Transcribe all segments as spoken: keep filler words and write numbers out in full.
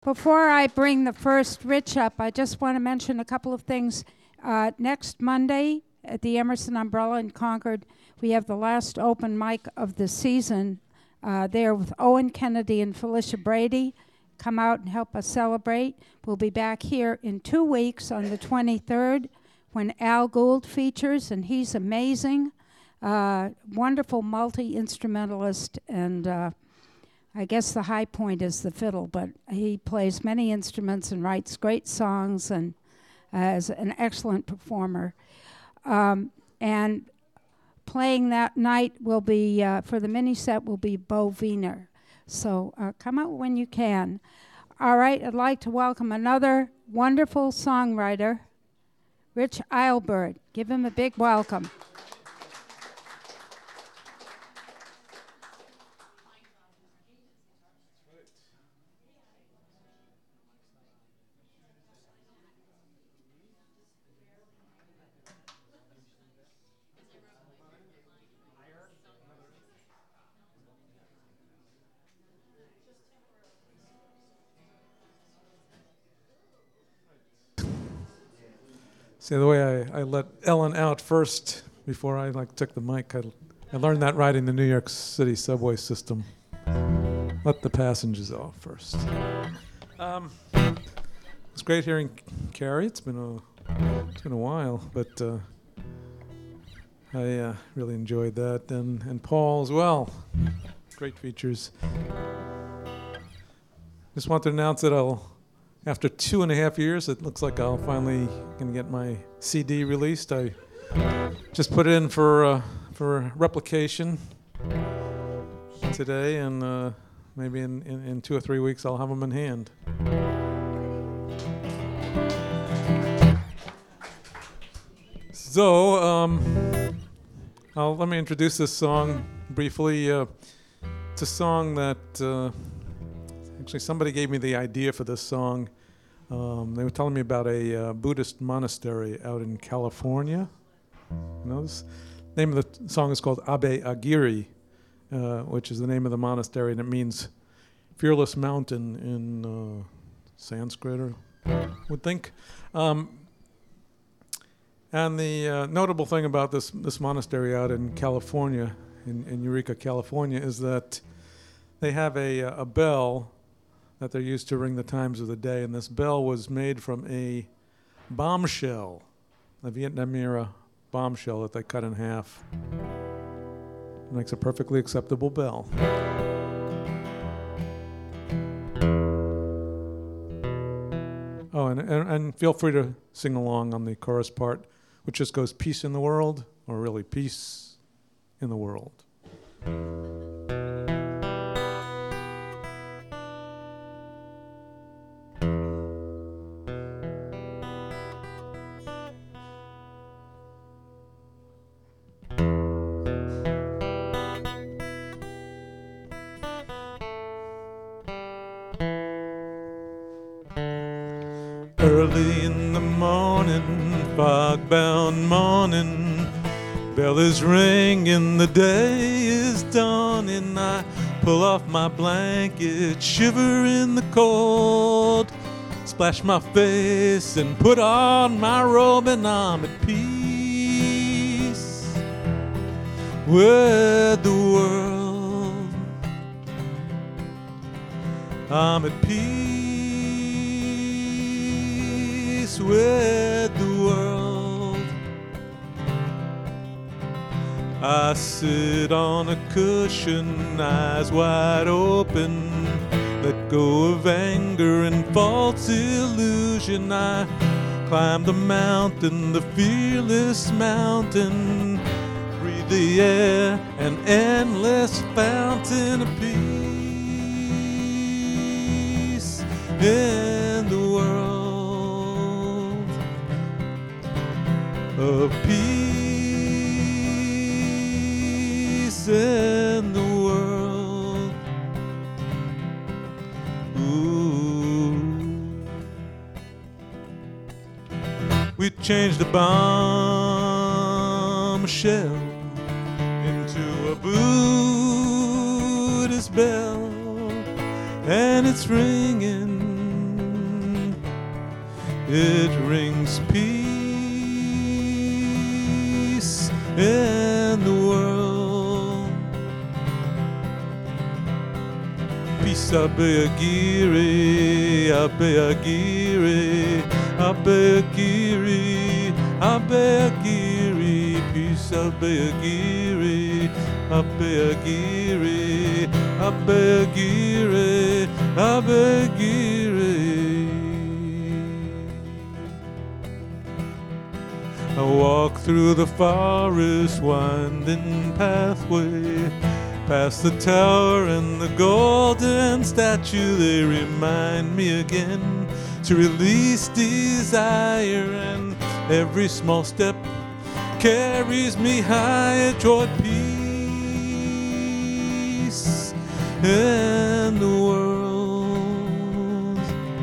Before I bring the first Rich up, I just want to mention a couple of things. Uh, next Monday at the Emerson Umbrella in Concord, we have the last open mic of the season uh, there with Owen Kennedy and Felicia Brady. Come out and help us celebrate. We'll be back here in two weeks on the twenty-third when Al Gould features, and he's amazing. Uh, wonderful multi-instrumentalist, and uh, I guess the high point is the fiddle, but he plays many instruments and writes great songs and uh, is an excellent performer. Um, and playing that night will be, uh, for the mini set, will be Bo Wiener. So uh, come out when you can. All right, I'd like to welcome another wonderful songwriter, Rich Eilbert. Give him a big welcome. See, the way I, I let Ellen out first before I like took the mic, I, I learned that riding the New York City subway system. Let the passengers off first. Um, it's great hearing Carrie. It's been a it's been a while, but uh, I uh, really enjoyed that, and and Paul as well. Great features. Just want to announce that I'll. After two and a half years, it looks like I'll finally gonna get my C D released. I just put it in for uh, for replication today, and uh, maybe in, in, in two or three weeks I'll have them in hand. So, um, I'll, let me introduce this song briefly. Uh, it's a song that. Uh, Actually, somebody gave me the idea for this song. Um, they were telling me about a uh, Buddhist monastery out in California. You know, the name of the t- song is called Abe Agiri, uh, which is the name of the monastery, and it means fearless mountain in uh, Sanskrit, or I would think. Um, and the uh, notable thing about this this monastery out in California, in, in Eureka, California, is that they have a, a bell that they're used to ring the times of the day, and this bell was made from a bombshell, a Vietnam era bombshell that they cut in half. It makes a perfectly acceptable bell. Oh, and, and and feel free to sing along on the chorus part, which just goes peace in the world, or really peace in the world. Early in the morning, fog-bound morning, bell is ringing, the day is dawning. I pull off my blanket, shiver in the cold, splash my face and put on my robe, and I'm at peace with the world. I'm at peace with the world. I sit on a cushion, eyes wide open, let go of anger and false illusion. I climb the mountain, the fearless mountain, breathe the air, an endless fountain of peace in the world. Of peace in the world. Ooh. We changed the bombshell into a Buddhist bell, and it's ringing it rings peace in the world. Peace Abeyagiri, Abeyagiri, Abeyagiri, Abeyagiri, peace Abeyagiri, Abeyagiri, Abeyagiri, Abeyagiri. I walk through the forest winding pathway, past the tower and the golden statue. They remind me again to release desire, and every small step carries me higher toward peace in the world.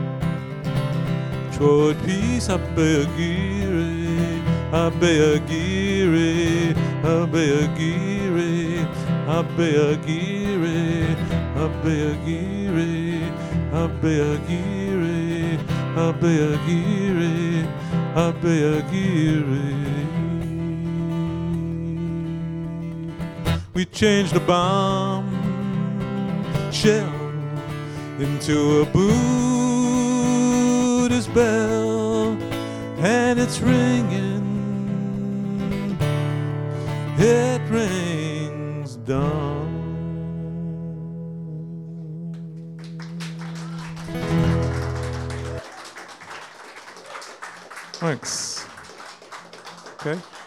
Toward peace, Abeyagiri, Abeyagiri, Abeyagiri, Abeyagiri, Abeyagiri, Abeyagiri, Abeyagiri, Abeyagiri. We changed a bomb shell into a Buddhist bell, and it's ringing, it rings dawn. Thanks. Okay.